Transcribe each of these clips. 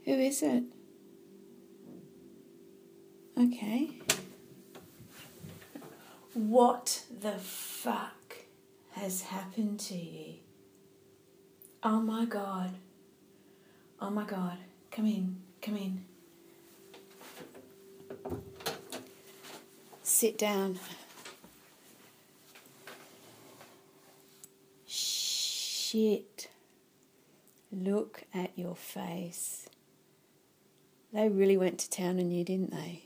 Who is it? Okay. What the fuck has happened to you? Oh my God. Oh my God. Come in. Come in. Sit down. Shit. Look at your face. They really went to town on you, didn't they?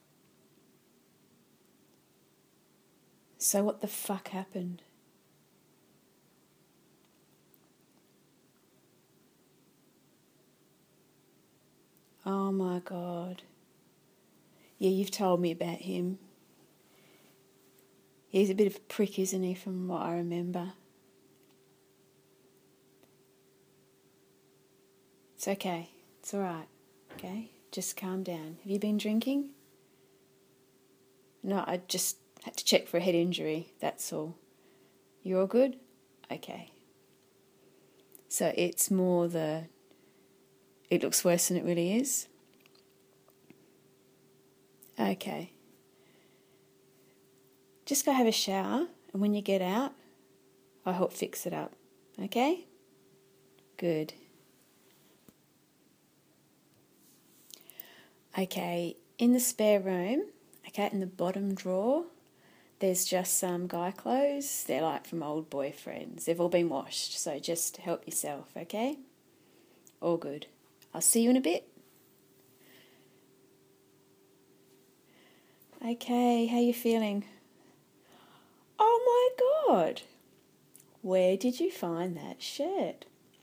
So what the fuck happened? Oh my God. Yeah, you've told me about him. He's a bit of a prick, isn't he, from what I remember? It's okay. It's all right. Okay? Just calm down. Have you been drinking? No, I just had to check for a head injury. That's all. You all good? Okay. So it's more it looks worse than it really is? Okay. Just go have a shower, and when you get out, I'll help fix it up. Okay? Good. Okay, in the spare room, okay, in the bottom drawer, there's just some guy clothes. They're like from old boyfriends. They've all been washed, so just help yourself, okay? All good. I'll see you in a bit. Okay, how you feeling? Oh my God! Where did you find that shirt?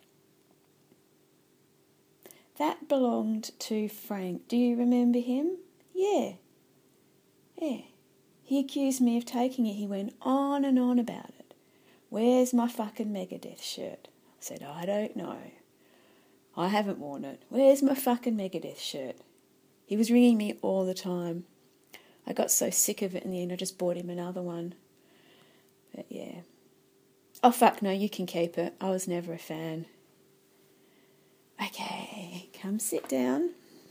That belonged to Frank. Do you remember him? Yeah. Yeah. He accused me of taking it. He went on and on about it. Where's my fucking Megadeth shirt? I said, I don't know. I haven't worn it. Where's my fucking Megadeth shirt? He was ringing me all the time. I got so sick of it in the end, I just bought him another one. But yeah. Oh, fuck no, you can keep it. I was never a fan. Okay, come sit down.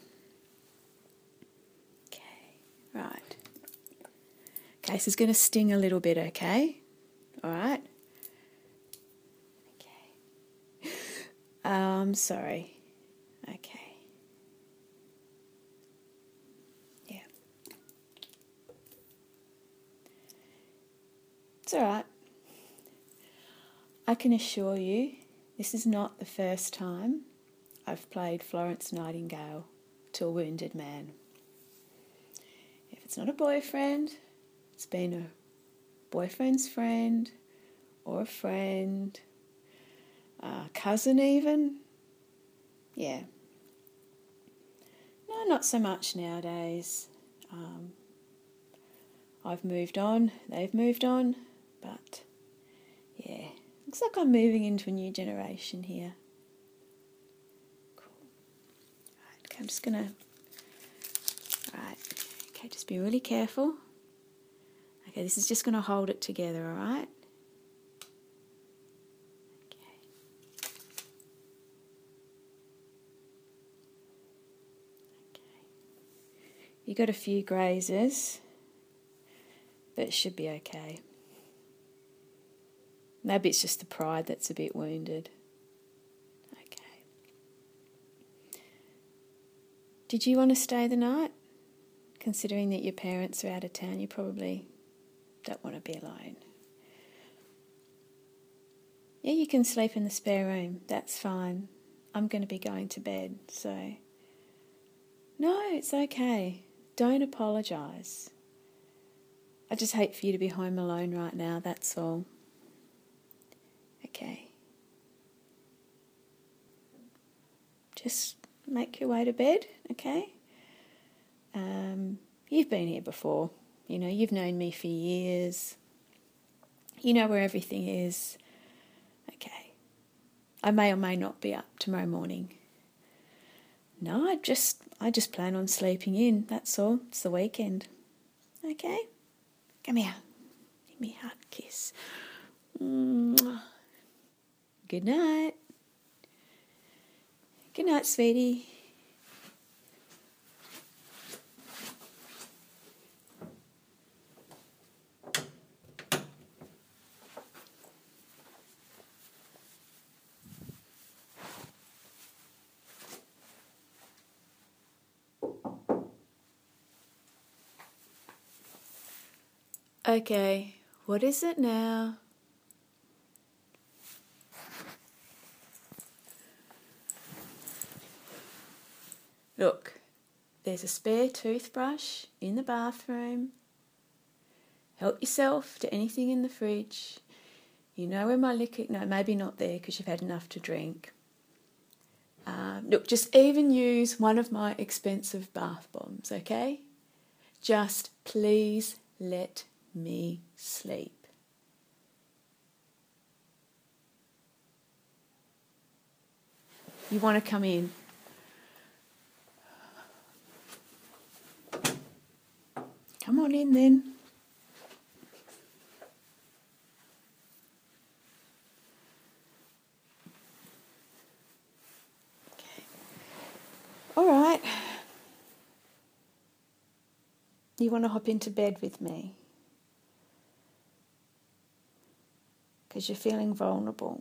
Okay, right. Okay, so it's going to sting a little bit, okay? All right? Okay. Sorry. Okay. Yeah. It's all right. I can assure you, this is not the first time I've played Florence Nightingale to a wounded man. If it's not a boyfriend, it's been a boyfriend's friend or a friend, a cousin even. Yeah. No, not so much nowadays. I've moved on, they've moved on, but yeah, looks like I'm moving into a new generation here. Cool. Right, okay, I'm just going to... Right, okay, just be really careful. Okay, this is just going to hold it together, all right? Okay. You got a few grazes, but it should be okay. Maybe it's just the pride that's a bit wounded. Okay. Did you want to stay the night? Considering that your parents are out of town, you probably don't want to be alone. Yeah, you can sleep in the spare room. That's fine. I'm going to be going to bed, so... No, it's okay. Don't apologise. I just hate for you to be home alone right now, that's all. Okay. Just make your way to bed, okay? You've been here before. You know, you've known me for years. You know where everything is. Okay. I may or may not be up tomorrow morning. No, I just plan on sleeping in, that's all. It's the weekend. Okay? Come here. Give me a hug, kiss. Mwah. Good night. Good night, sweetie. Okay, what is it now? Look, there's a spare toothbrush in the bathroom. Help yourself to anything in the fridge. You know where my liquor... No, maybe not there because you've had enough to drink. Look, just even use one of my expensive bath bombs, okay? Just please let me sleep. You want to come in? Come on in then. Okay. All right. You want to hop into bed with me? Because you're feeling vulnerable.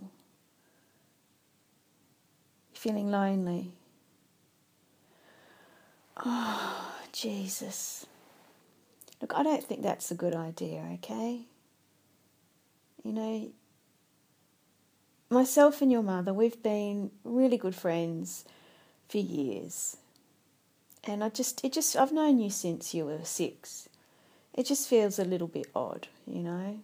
You're feeling lonely. Oh, Jesus. Look, I don't think that's a good idea, okay? You know, myself and your mother, we've been really good friends for years. And I've known you since you were 6. It just feels a little bit odd, you know?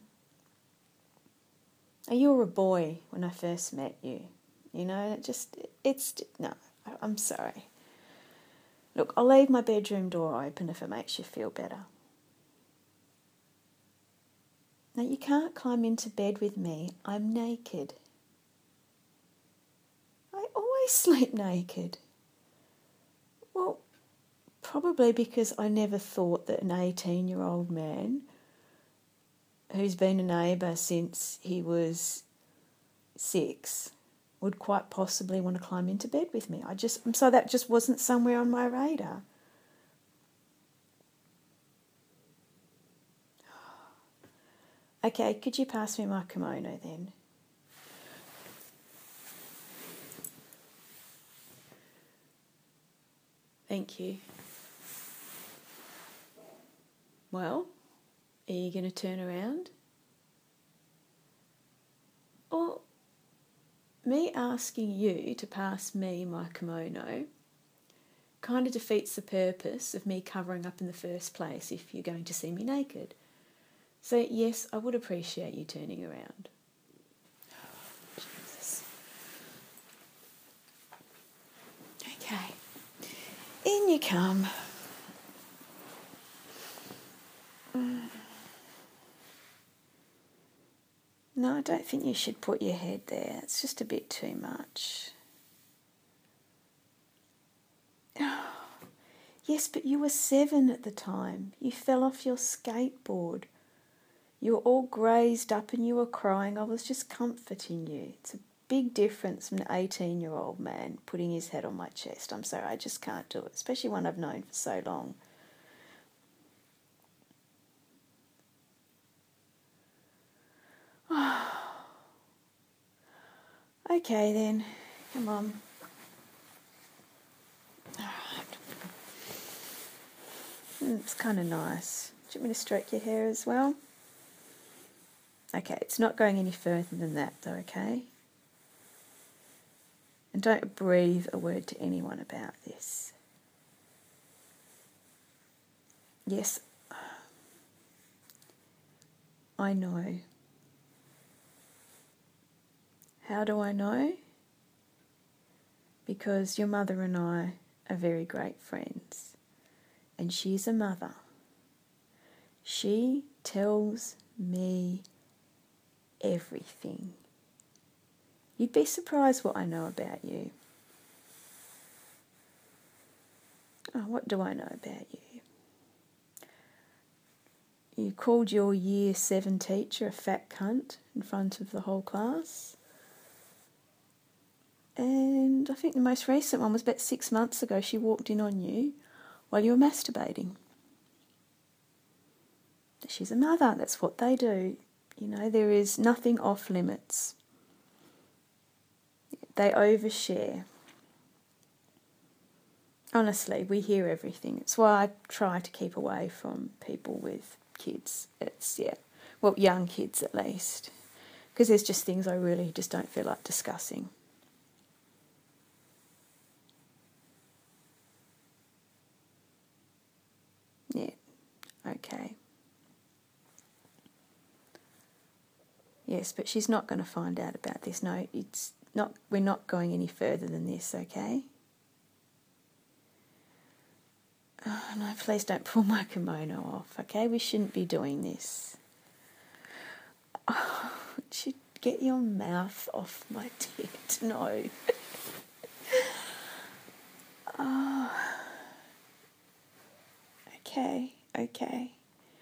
You were a boy when I first met you, you know? No, I'm sorry. Look, I'll leave my bedroom door open if it makes you feel better. Now, you can't climb into bed with me. I'm naked. I always sleep naked. Well, probably because I never thought that an 18-year-old man who's been a neighbour since he was 6 would quite possibly want to climb into bed with me. So that just wasn't somewhere on my radar. Okay, could you pass me my kimono then? Thank you. Well, are you going to turn around? Or me asking you to pass me my kimono kind of defeats the purpose of me covering up in the first place if you're going to see me naked. So yes, I would appreciate you turning around. Oh, Jesus. Okay. In you come. No, I don't think you should put your head there. It's just a bit too much. Yes, but you were 7 at the time. You fell off your skateboard. You were all grazed up and you were crying. I was just comforting you. It's a big difference from an 18-year-old man putting his head on my chest. I'm sorry, I just can't do it, especially one I've known for so long. Okay then, come on. All right. It's kind of nice. Do you want me to stroke your hair as well? Okay, it's not going any further than that though, okay? And don't breathe a word to anyone about this. Yes, I know. How do I know? Because your mother and I are very great friends. And she's a mother. She tells me everything. You'd be surprised what I know about you. Oh, what do I know about you? You called your year 7 teacher a fat cunt in front of the whole class. And I think the most recent one was about 6 months ago. She walked in on you while you were masturbating. She's a mother. That's what they do. You know, there is nothing off limits. They overshare. Honestly, we hear everything. It's why I try to keep away from people with kids. It's, yeah, well, young kids at least, because there's just things I really just don't feel like discussing. Yeah, okay. Yes, but she's not going to find out about this. No, it's not. We're not going any further than this, okay? Oh, no, please don't pull my kimono off, okay? We shouldn't be doing this. Oh, should get your mouth off my tit. No. Oh. Okay, okay.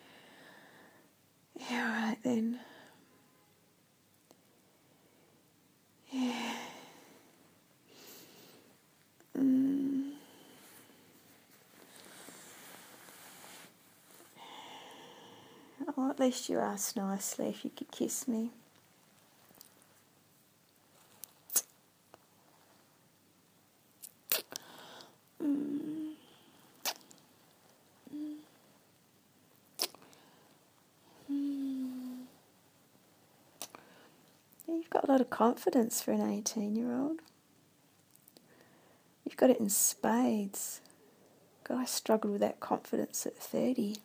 Yeah, all right then. Yeah. Oh, at least you asked nicely if you could kiss me. Yeah, you've got a lot of confidence for an 18-year-old. You've got it in spades. God, I struggled with that confidence at 30.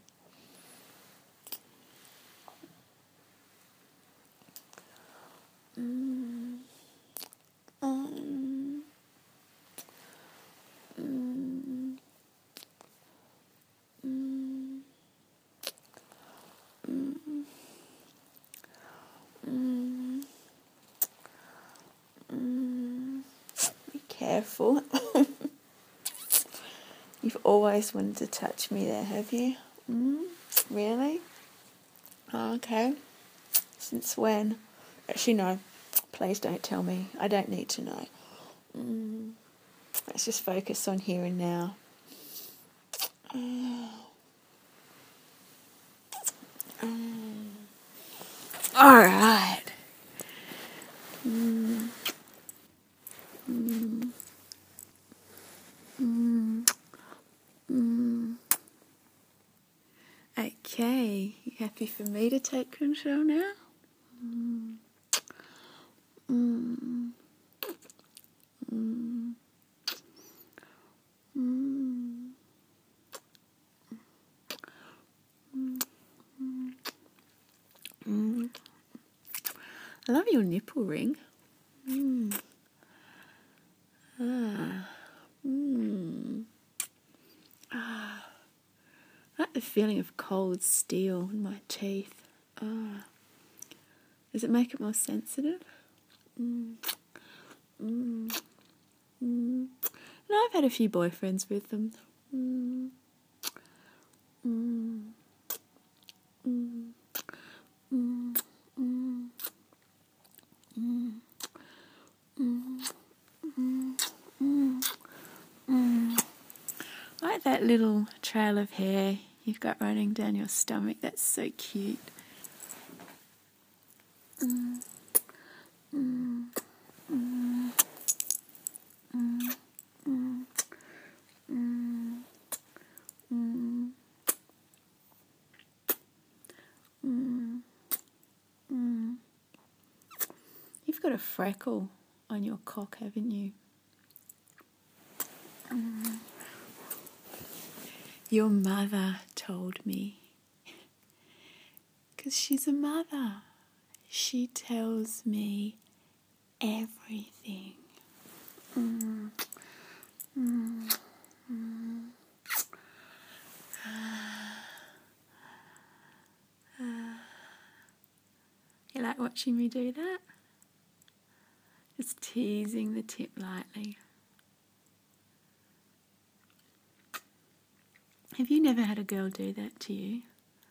Be careful. You've always wanted to touch me there, have you? Really? Oh, okay. Since when? Actually, no. Please don't tell me. I don't need to know. Let's just focus on here and now. All right. Okay, you happy for me to take control now? I love your nipple ring. I like the feeling of cold steel in my teeth. Does it make it more sensitive? And I've had a few boyfriends with them. I like that little trail of hair you've got running down your stomach. That's so cute. You've got a freckle on your cock, haven't you? Your mother told me. Because she's a mother. She tells me everything. You like watching me do that? Just teasing the tip lightly. Have you never had a girl do that to you?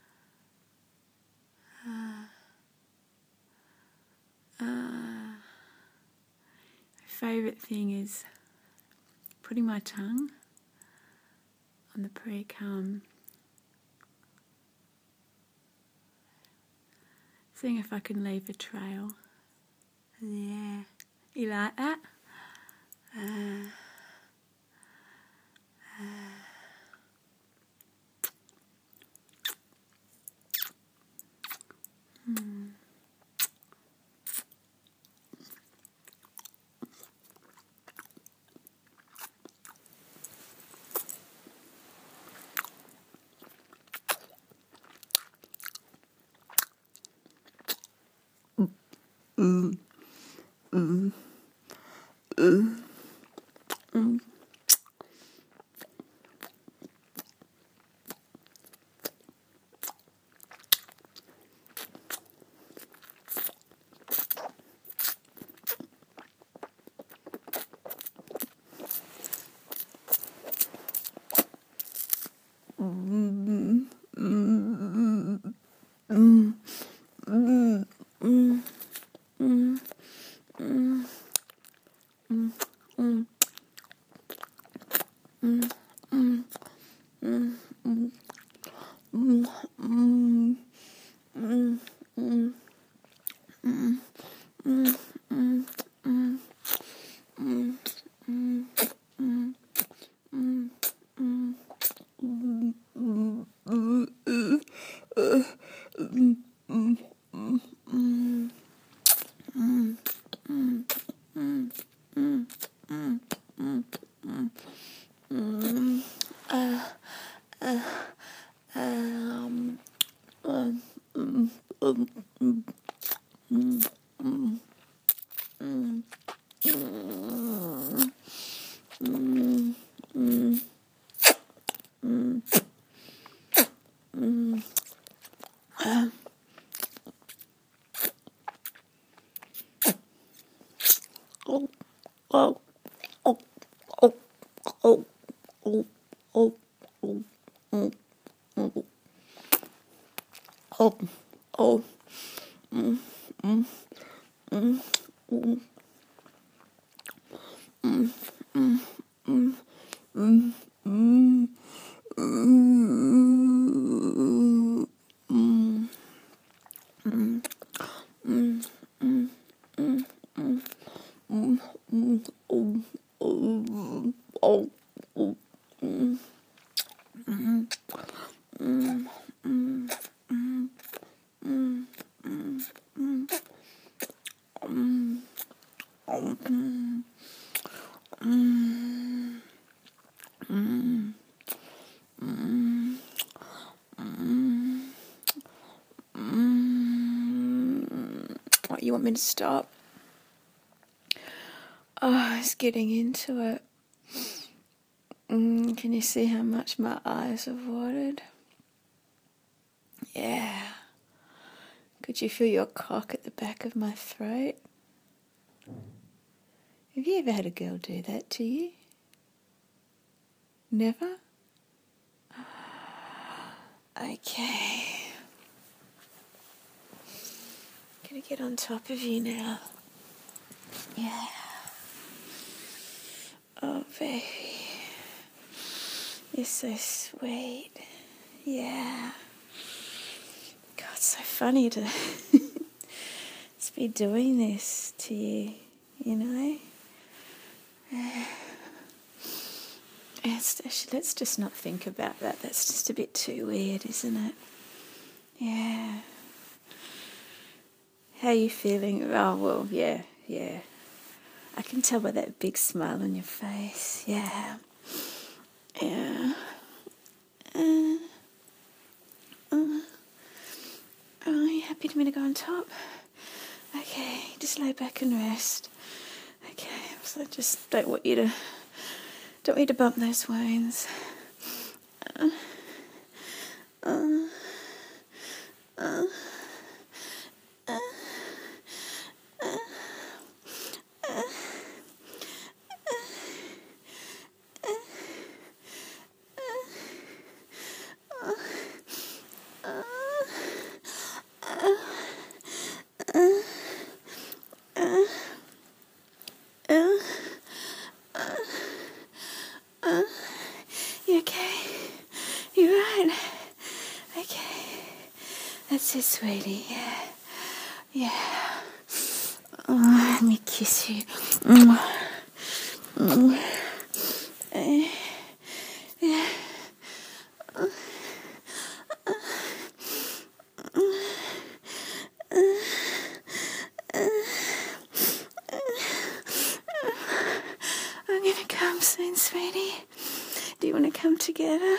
My favourite thing is putting my tongue on the pre-cum, seeing if I can leave a trail. Yeah, you like that? What, you want me to stop? Oh, it's getting into it. Can you see how much my eyes have watered? Yeah. Could you feel your cock at the back of my throat? Have you ever had a girl do that to you? Never? Okay. Gonna get on top of you now. Yeah. Oh, baby. You're so sweet. Yeah. God, it's so funny to be doing this to you, you know? Let's just not think about that. That's just a bit too weird, isn't it? Yeah. How are you feeling? Oh, well, yeah. I can tell by that big smile on your face. Yeah. Are you happy for me to go on top? Okay, just lay back and rest. Okay, so I just don't want you to bump those wounds. You okay? You right? Okay. That's it, sweetie. Yeah. Oh, let me kiss you. Yeah. I'm gonna come soon, sweetie. Do you want to come together?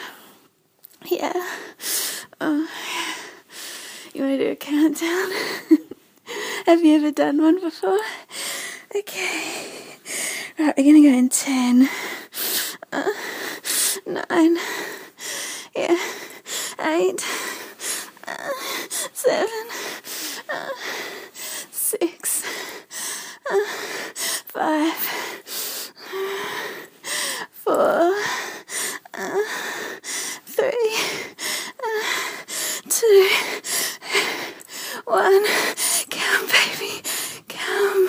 Yeah. You want to do a countdown? Have you ever done one before? Okay. Right, we're going to go in 10, 9, yeah, 8, 7, 6, 5, 4, 3, 2, 1. Come, baby. Come.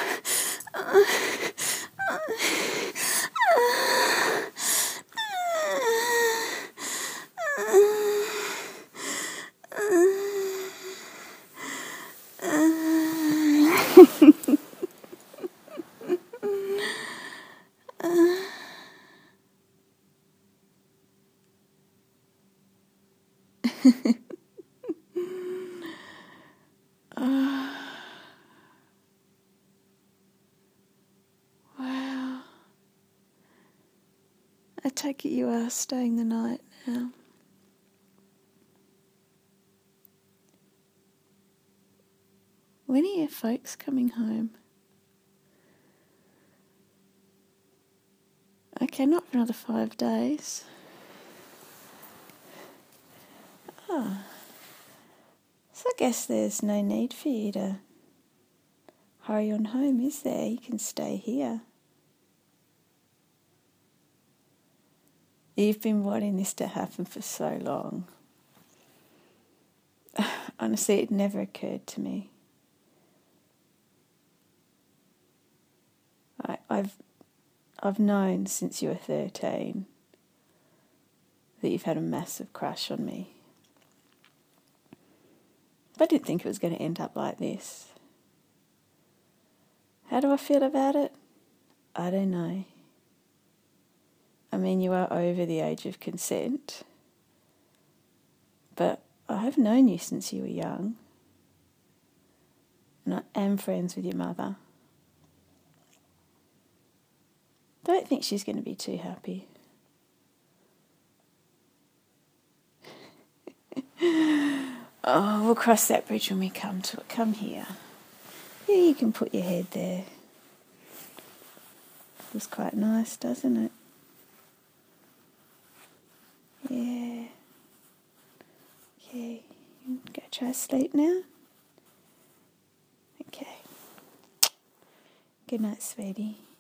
Wow. I take it you are staying the night now. When are your folks coming home? Okay, not for another 5 days. Oh. So I guess there's no need for you to hurry on home, is there? You can stay here. You've been wanting this to happen for so long. Honestly, it never occurred to me. I've known since you were 13 that you've had a massive crush on me. But I didn't think it was going to end up like this. How do I feel about it? I don't know. I mean, you are over the age of consent, but I have known you since you were young, and I am friends with your mother. Don't think she's going to be too happy. Oh, we'll cross that bridge when we come to it. Come here. Yeah, you can put your head there. Feels quite nice, doesn't it? Yeah. Okay. Go try to sleep now. Okay. Good night, sweetie.